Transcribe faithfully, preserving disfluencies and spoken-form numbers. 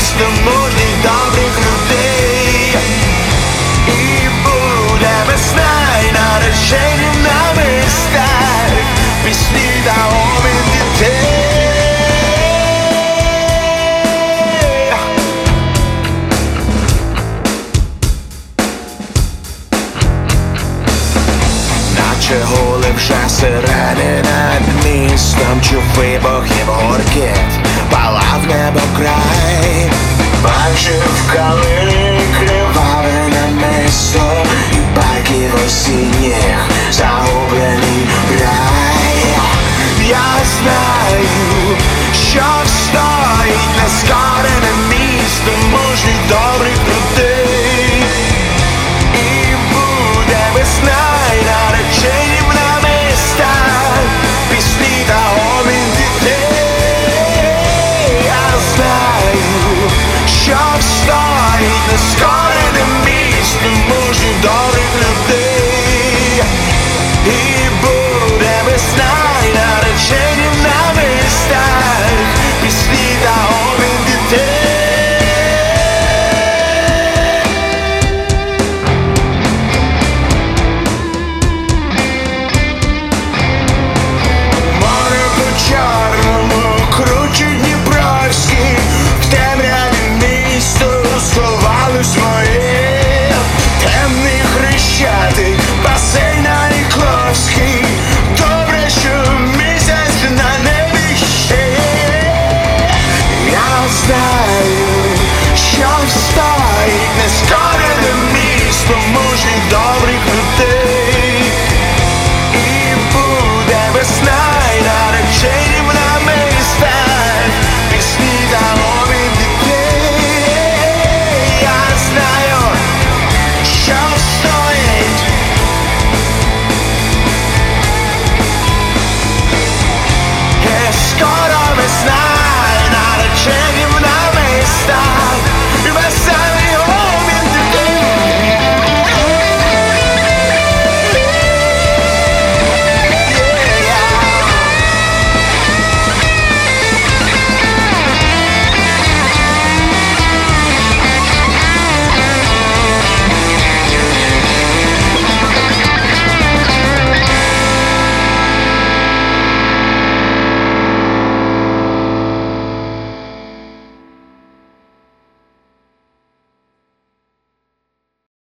місто мужніх добрих людей. І буде весна, і наречені на містах, пісні та обмін дітей. Наче гули вже сирени над містом, чув вибухів гуркіт, палав небо край. Бачив калини криваве намисто і парків осінніх загублений край. Я знаю, що стоїть нескорене місто мужніх добрих людей. І буде весна, і наречені на містах, пісні та обмін дітей. Я знаю, що стоїть нескорене місто мужніх добрих людей. І буде весна, і наречені на містах, пісні та обмін дітей. Море по чорному кручить Дніпровський, в темряві місто сховались мої. Темний Хрещатик, басейн на Нікловський, добре, що місяць на небі ще. Я знаю,